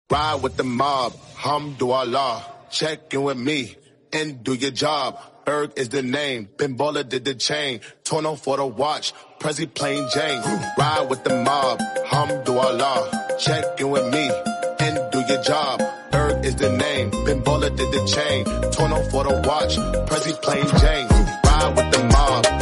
Ride with the mob, Hamdulillah. Check in with me and do your job. Berg is the name, Ben Baller did the chain. Tourneau for the watch, Prezi plain Jane. Ride with the mob, Hamdulillah. Check in with me and do your job. Berg is the name, Ben Baller did the chain. Tourneau for the watch, Prezi plain Jane. Ride with the mob.